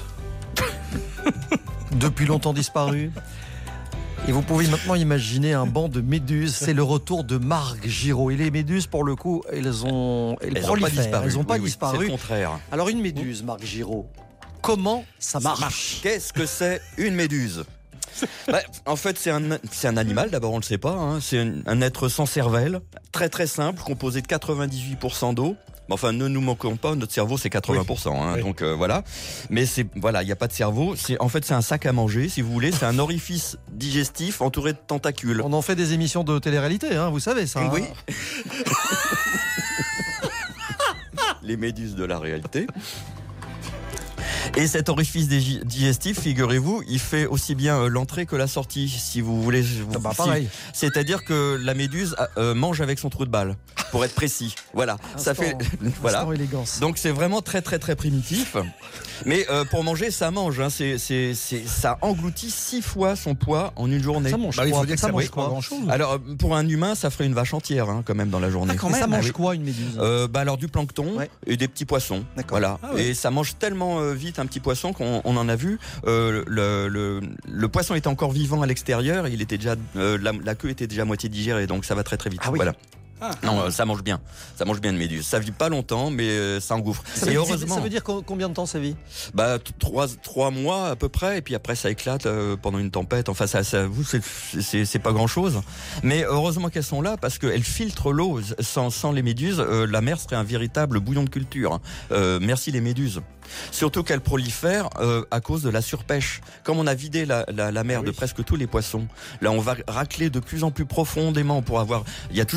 depuis longtemps disparus, et vous pouvez maintenant imaginer un banc de méduses. C'est le retour de Marc Giraud. Et les méduses, pour le coup, elles ont, elles elles ont pas disparu. Elles n'ont pas oui, disparu. Oui, c'est le contraire. Alors une méduse, Marc Giraud, comment ça marche, ça marche. Qu'est-ce que c'est une méduse ? Bah, en fait, c'est un, c'est un animal, d'abord on ne le sait pas. Hein. C'est un, un être sans cervelle, très très simple, composé de quatre-vingt-dix-huit pour cent d'eau. Enfin, ne nous manquons pas, notre cerveau c'est quatre-vingts pour cent, hein, oui. donc euh, voilà. Mais c'est voilà, il n'y a pas de cerveau. C'est en fait c'est un sac à manger, si vous voulez. C'est un orifice digestif entouré de tentacules. On en fait des émissions de télé-réalité, hein, vous savez ça. Hein. Oui. Les méduses de la réalité. Et cet orifice digestif, figurez-vous, il fait aussi bien l'entrée que la sortie, si vous voulez. Ah bah, pareil. Si, c'est-à-dire que la méduse euh, mange avec son trou de balle, pour être précis. Voilà, instant, ça fait voilà. Élégance. Donc c'est vraiment très très très primitif. Mais euh, pour manger, ça mange. Hein. C'est, c'est, c'est, ça engloutit six fois son poids en une journée. Ça mange bah, quoi il faut dire que ça, ça mange quoi, quoi grand-chose. Alors pour un humain, ça ferait une vache entière hein, quand même dans la journée. Ah, quand même. Ça mange quoi une méduse euh, Bah alors du plancton ouais. et des petits poissons. D'accord. Voilà. Ah, ouais. Et ça mange tellement euh, vite un petit poisson qu'on on en a vu. Euh, le, le, le poisson était encore vivant à l'extérieur. Il était déjà euh, la, la queue était déjà à moitié digérée, donc ça va très très vite. Ah oui. Voilà. Ah. Non, euh, ça mange bien. Ça mange bien de méduse. Ça vit pas longtemps, mais euh, ça engouffre. Ça, et veut, heureusement, ça veut dire combien de temps ça vit ? Bah trois trois mois à peu près, et puis après ça éclate euh, pendant une tempête. Enfin, ça, ça vous c'est, c'est c'est pas grand chose. Mais heureusement qu'elles sont là parce qu'elles filtrent l'eau. Sans sans les méduses, euh, la mer serait un véritable bouillon de culture. Euh, merci les méduses. Surtout qu'elles prolifèrent euh, à cause de la surpêche. Comme on a vidé la, la, la mer ah oui. de presque tous les poissons, là on va racler de plus en plus profondément pour avoir. Il y a toujours du poisson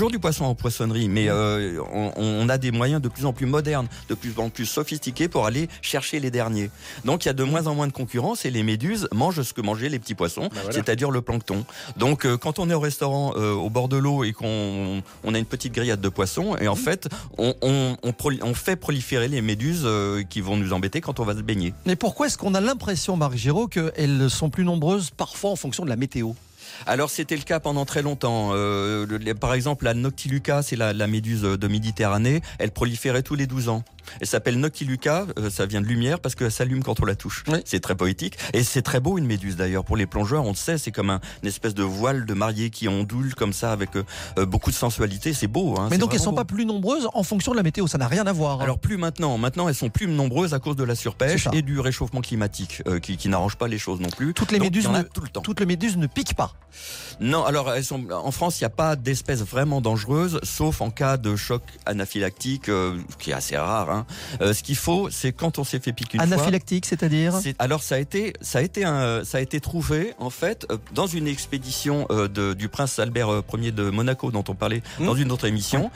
uniquement en poissonnerie, mais euh, on, on a des moyens de plus en plus modernes, de plus en plus sophistiqués pour aller chercher les derniers. Donc il y a de moins en moins de concurrence et les méduses mangent ce que mangeaient les petits poissons, bah voilà. c'est-à-dire le plancton. Donc euh, quand on est au restaurant euh, au bord de l'eau et qu'on on a une petite grillade de poissons, et en fait on, on, on, proli- on fait proliférer les méduses euh, qui vont nous embêter quand on va se baigner. Mais pourquoi est-ce qu'on a l'impression, Marc Giraud, qu'elles sont plus nombreuses parfois en fonction de la météo ? Alors c'était le cas pendant très longtemps. Euh, le, par exemple, la Noctiluca, c'est la, la méduse de Méditerranée, elle proliférait tous les douze ans. Elle s'appelle Noctiluca, euh, ça vient de lumière parce qu'elle s'allume quand on la touche. Oui. C'est très poétique et c'est très beau une méduse d'ailleurs. Pour les plongeurs, on le sait, c'est comme un, une espèce de voile de mariée qui ondule comme ça avec euh, beaucoup de sensualité. C'est beau. Hein, Mais c'est donc elles sont beau. Pas plus nombreuses en fonction de la météo, ça n'a rien à voir. Hein. Alors plus maintenant. Maintenant elles sont plus nombreuses à cause de la surpêche et du réchauffement climatique euh, qui, qui n'arrange pas les choses non plus. Toutes les donc, méduses ne, tout le temps. Toutes les méduses ne piquent pas. Non, alors elles sont, en France, il n'y a pas d'espèces vraiment dangereuses, sauf en cas de choc anaphylactique, euh, qui est assez rare. Hein. Euh, ce qu'il faut, c'est quand on s'est fait piquer une anaphylactique, fois, c'est-à-dire c'est, alors ça a été, ça a été, un, ça a été trouvé en fait euh, dans une expédition euh, de, du prince Albert Ier de Monaco dont on parlait mmh. dans une autre émission.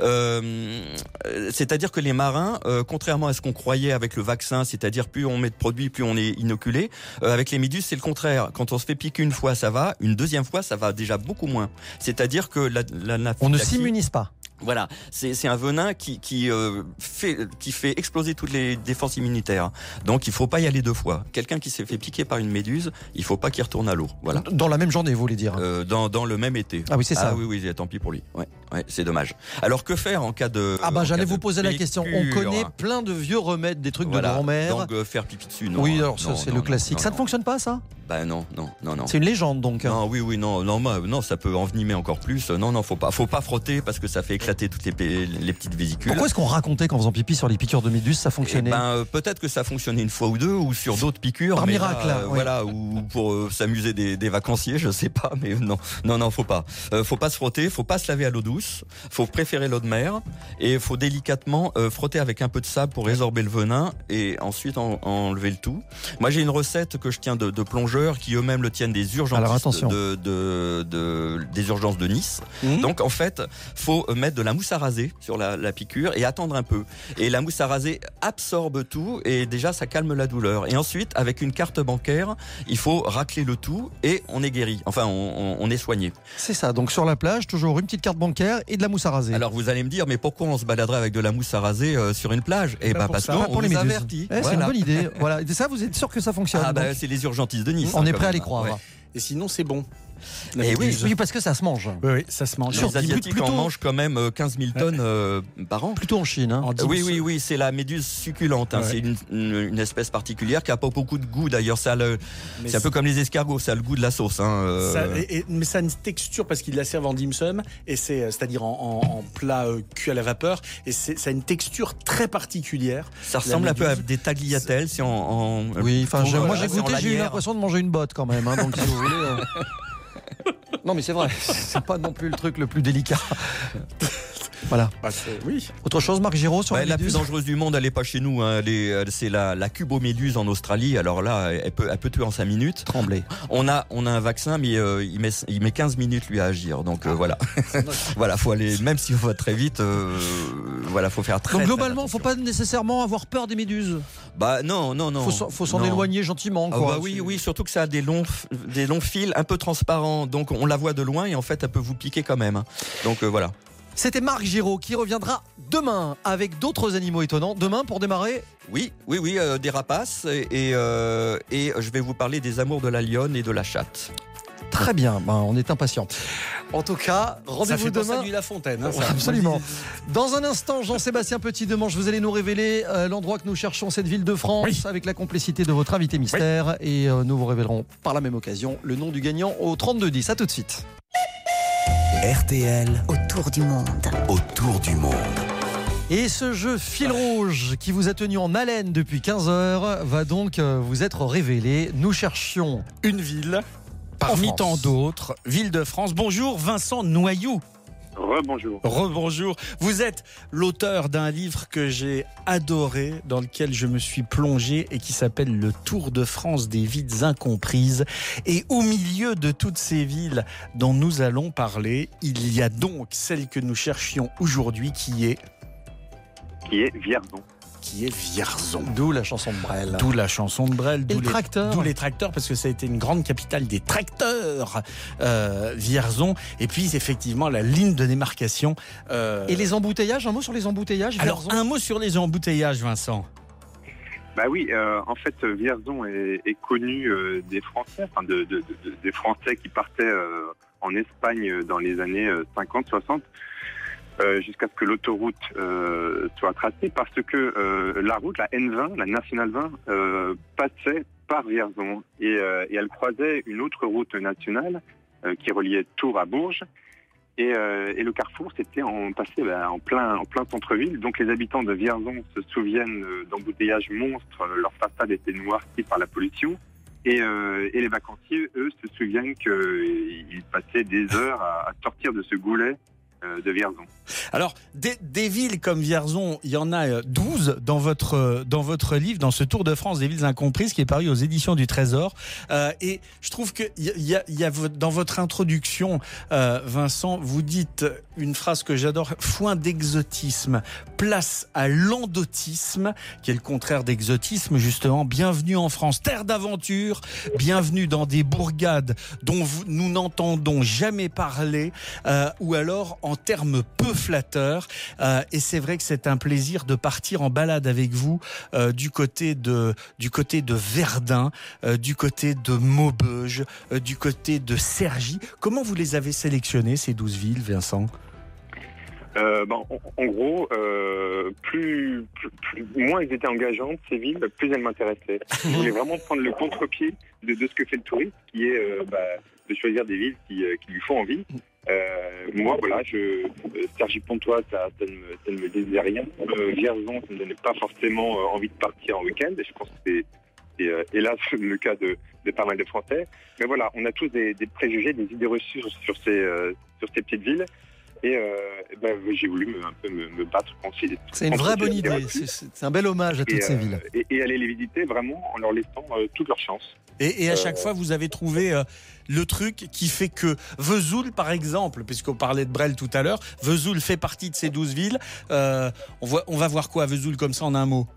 Euh, c'est-à-dire que les marins, euh, contrairement à ce qu'on croyait avec le vaccin, c'est-à-dire plus on met de produits, plus on est inoculé, euh, avec les méduses, c'est le contraire. Quand on se fait piquer une fois, ça va. Une deuxième fois, ça va déjà beaucoup moins. C'est-à-dire que la, la on ne s'immunise pas. Voilà, c'est, c'est un venin qui, qui, euh, fait, qui fait exploser toutes les défenses immunitaires. Donc il faut pas y aller deux fois. Quelqu'un qui s'est fait piquer par une méduse, il faut pas qu'il retourne à l'eau. Voilà. Dans la même journée, vous voulez dire euh, dans, dans le même été. Ah oui, c'est ça. Ah oui, oui, tant pis pour lui. Ouais, ouais, c'est dommage. Alors que faire en cas de... Ah bah j'allais vous poser la question. On connaît plein de vieux remèdes, des trucs voilà. de grand-mère. Donc euh, faire pipi dessus, non. Oui, alors ça non, c'est non, le classique. Non, ça non. ne fonctionne pas, ça ? Bah non, non, non, non. C'est une légende donc. Non, oui, oui, non, non, non, ça peut envenimer encore plus. Non, non, faut pas, faut pas frotter parce que ça fait éclater toutes les, les petites vésicules. Pourquoi est-ce qu'on racontait qu'en faisant pipi sur les piqûres de méduses, ça fonctionnait ? Eh ben, euh, peut-être que ça fonctionnait une fois ou deux, ou sur d'autres piqûres. Par mais miracle, là, là, euh, oui. Voilà, ou pour euh, s'amuser des, des vacanciers, je sais pas, mais non, non, non, faut pas. Euh, faut pas se frotter, faut pas se laver à l'eau douce, faut préférer l'eau de mer, et faut délicatement euh, frotter avec un peu de sable pour résorber le venin, et ensuite en, enlever le tout. Moi, j'ai une recette que je tiens de, de plongeurs qui eux-mêmes le tiennent des urgentistes de, de, de, des urgences de Nice. Mmh. Donc, en fait, faut mettre de la mousse à raser sur la, la piqûre et attendre un peu. Et la mousse à raser absorbe tout et déjà ça calme la douleur. Et ensuite, avec une carte bancaire, il faut racler le tout et on est guéri. Enfin, on, on, on est soigné. C'est ça. Donc sur la plage, toujours une petite carte bancaire et de la mousse à raser. Alors vous allez me dire, mais pourquoi on se baladerait avec de la mousse à raser euh, sur une plage ? Eh ben parce qu'on pour les nous méduses. avertit. Eh, voilà. C'est une bonne idée. Voilà. Et ça, vous êtes sûr que ça fonctionne ? Ah bah c'est les urgentistes de Nice. On hein, est prêt à les même. croire. Ouais. Et sinon, c'est bon. Et oui, oui, parce que ça se mange. Oui, oui, ça se mange. Les Asiatiques plutôt... en mangent quand même quinze mille tonnes euh, par an. Plutôt en Chine. Hein. En oui, oui, oui, c'est la méduse succulente. Hein. Ouais. C'est une, une, une espèce particulière qui n'a pas beaucoup de goût. D'ailleurs, ça le, c'est, c'est un peu comme les escargots, ça a le goût de la sauce. Hein, euh... ça, et, et, mais ça a une texture parce qu'ils la servent en dim sum, et c'est, c'est-à-dire en, en, en plat euh, cuit à la vapeur, et c'est, ça a une texture très particulière. Ça ressemble un peu à des tagliatelles, si en, en oui, enfin, pour, moi euh, j'ai goûté, j'ai eu l'impression de manger une botte quand même. Hein, donc si vous voulez. Euh... Non mais c'est vrai, c'est pas non plus le truc le plus délicat. Voilà. Bah c'est, oui. Autre chose, Marc Giraud, sur ouais, la la plus dangereuse du monde, elle n'est pas chez nous. Hein. Elle est, c'est la, la cuboméduse en Australie. Alors là, elle peut, elle peut tuer en cinq minutes. Trembler. On a, on a un vaccin, mais euh, il, met, il met quinze minutes lui à agir. Donc euh, voilà. Voilà, faut aller, même si on va très vite, euh, voilà, faut faire très. Donc globalement, faut pas nécessairement avoir peur des méduses. Bah non, non, non. Faut, s'en, faut s'en non. éloigner gentiment. Quoi. Ah bah oui, oui, surtout que ça a des longs, des longs fils un peu transparents. Donc on la voit de loin et en fait, elle peut vous piquer quand même. Donc euh, voilà. C'était Marc Giraud qui reviendra demain avec d'autres animaux étonnants. Demain pour démarrer ? Oui, oui, oui, euh, des rapaces et, et, euh, et je vais vous parler des amours de la lionne et de la chatte. Très bien, ben, on est impatients. En tout cas, rendez-vous ça fait demain. Ça La Fontaine. Hein, ça. Absolument. Dans un instant, Jean-Sébastien Petit-Demange, vous allez nous révéler euh, l'endroit que nous cherchons, cette ville de France, oui. avec la complicité de votre invité mystère. Oui. Et euh, nous vous révélerons par la même occasion le nom du gagnant au trente-deux dix. À tout de suite. R T L. Autour du monde. Autour du monde. Et ce jeu fil rouge qui vous a tenu en haleine depuis quinze heures va donc euh, vous être révélé. Nous cherchions une ville parmi tant d'autres, ville de France. Bonjour Vincent Noyou. Rebonjour. Rebonjour. Vous êtes l'auteur d'un livre que j'ai adoré, dans lequel je me suis plongé et qui s'appelle Le Tour de France des villes incomprises. Et au milieu de toutes ces villes dont nous allons parler, il y a donc celle que nous cherchions aujourd'hui qui est... Qui est Vierzon. qui est Vierzon. D'où la chanson de Brel. D'où la chanson de Brel. Et le les, tracteur. D'où les tracteurs, parce que ça a été une grande capitale des tracteurs, euh, Vierzon. Et puis, effectivement, la ligne de démarcation. Euh... Et les embouteillages, un mot sur les embouteillages, Vierzon. Alors, un mot sur les embouteillages, Vincent. Bah oui, euh, en fait, Vierzon est, est connu euh, des Français, enfin de, de, de, des Français qui partaient euh, en Espagne dans les années cinquante soixante. Euh, jusqu'à ce que l'autoroute euh, soit tracée, parce que euh, la route, la N vingt, la Nationale vingt, euh, passait par Vierzon et, euh, et elle croisait une autre route nationale euh, qui reliait Tours à Bourges. Et, euh, et le carrefour, c'était en passé ben, en plein en plein centre-ville. Donc les habitants de Vierzon se souviennent euh, d'embouteillages monstres. Leur façade était noircie par la pollution. Et, euh, et les vacanciers, eux, se souviennent qu'ils passaient des heures à, à sortir de ce goulet de Vierzon. Alors, des, des villes comme Vierzon, il y en a douze dans votre, dans votre livre, dans ce Tour de France des villes incomprises qui est paru aux éditions du Trésor. Euh, et je trouve qu'il y a, y a dans votre introduction, euh, Vincent, vous dites une phrase que j'adore, foin d'exotisme, place à l'endotisme, qui est le contraire d'exotisme, justement. Bienvenue en France, terre d'aventure, bienvenue dans des bourgades dont vous, nous n'entendons jamais parler, euh, ou alors en en termes peu flatteurs. Euh, et c'est vrai que c'est un plaisir de partir en balade avec vous euh, du côté de du côté de Verdun, euh, du côté de Maubeuge, euh, du côté de Cergy. Comment vous les avez sélectionnées, ces douze villes, Vincent ? Euh, ben, en, en gros, euh, plus, plus, plus, moins elles étaient engageantes, ces villes, plus elles m'intéressaient. Je voulais vraiment prendre le contre-pied de, de ce que fait le tourisme, qui est euh, bah, de choisir des villes qui, euh, qui lui font envie. Euh, moi, voilà, je, euh, Cergy-Pontoise, ça, ça, ne me, ça ne me disait rien. Euh, Vierzon, ça ne me donnait pas forcément euh, envie de partir en week-end. Et je pense que c'est, c'est euh, hélas le cas de, de pas mal de Français. Mais voilà, on a tous des, des préjugés, des idées reçues sur, sur, ces, euh, sur ces petites villes. Et euh, ben, j'ai voulu me, un peu me, me battre contre ces. C'est une vraie bonne idée. C'est, c'est un bel hommage à toutes et, ces euh, villes. Et, et aller les visiter vraiment en leur laissant euh, toutes leurs chances. Et, et à euh, chaque fois, vous avez trouvé euh, le truc qui fait que Vesoul, par exemple, puisqu'on parlait de Brel tout à l'heure, Vesoul fait partie de ces douze villes. Euh, on, voit, on va voir quoi à Vesoul comme ça en un mot?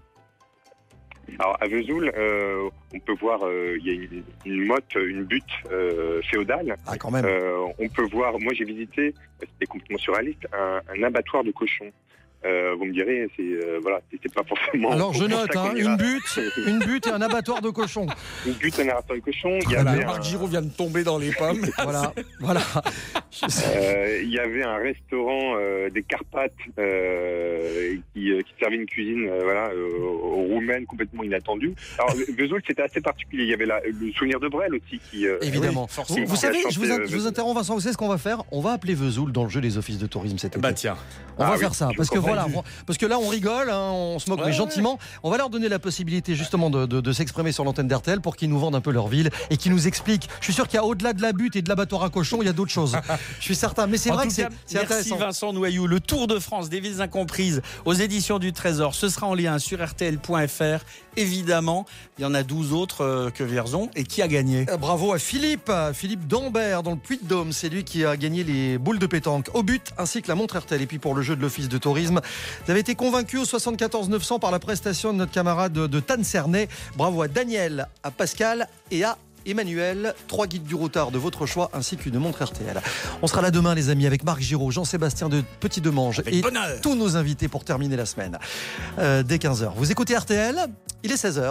Alors à Vesoul, euh, on peut voir, il euh, y a une, une motte, une butte euh, féodale. Ah, quand même. Euh, on peut voir, moi j'ai visité, c'était complètement surréaliste, un, un abattoir de cochons. Euh, vous me direz, c'est euh, voilà, c'est pas forcément. Alors je note, hein, une butte, une butte et un abattoir de cochons. Une butte, un abattoir de cochons. Il y voilà, avait Marc un... Giraud vient de tomber dans les pommes. voilà, voilà. Euh, il y avait un restaurant euh, des Carpates euh, qui, euh, qui servait une cuisine, euh, voilà, euh, roumaine complètement inattendue. Alors Vesoul, c'était assez particulier. Il y avait la, le souvenir de Brel aussi qui. Euh, Évidemment. Oui, vous, vous savez, je vous, in- je vous interromps, Vincent. Vous savez ce qu'on va faire? On va appeler Vesoul dans le jeu des offices de tourisme cet été. Bah tiens. On ah va oui, faire ça parce que voilà, parce que là on rigole, hein, on se moque, ouais, mais gentiment. On va leur donner la possibilité justement de, de, de s'exprimer sur l'antenne d'R T L pour qu'ils nous vendent un peu leur ville et qu'ils nous expliquent. Je suis sûr qu'il y a au-delà de la butte et de l'abattoir à cochons, il y a d'autres choses. Je suis certain. Mais c'est en vrai tout que c'est, cas, c'est merci intéressant. Vincent Noyou. Le Tour de France des villes incomprises aux éditions du Trésor. Ce sera en lien sur R T L point F R. Évidemment, il y en a douze autres euh, que Vierzon. Et qui a gagné? Euh, Bravo à Philippe, Philippe Dambert dans le Puy-de-Dôme. C'est lui qui a gagné les boules de pétanque au but ainsi que la montre R T L. Et puis pour le jeu de l'office de tourisme, vous avez été convaincu au soixante-quatorze neuf cents par la prestation de notre camarade de, de Tannes-Cernay. Bravo à Daniel, à Pascal et à Emmanuel, trois guides du routard de votre choix ainsi qu'une montre R T L. On sera là demain les amis avec Marc Giraud, Jean-Sébastien de Petit Demange avec et bonheur. Tous nos invités pour terminer la semaine euh, dès quinze heures. Vous écoutez R T L, il est seize heures.